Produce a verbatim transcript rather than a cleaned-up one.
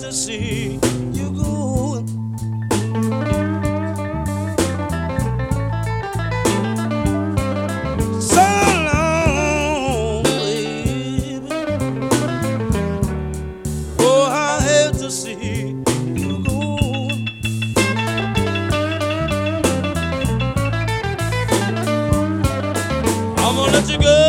to see you go. So long, baby. Oh, I hate to see you go. I'm gonna let you go.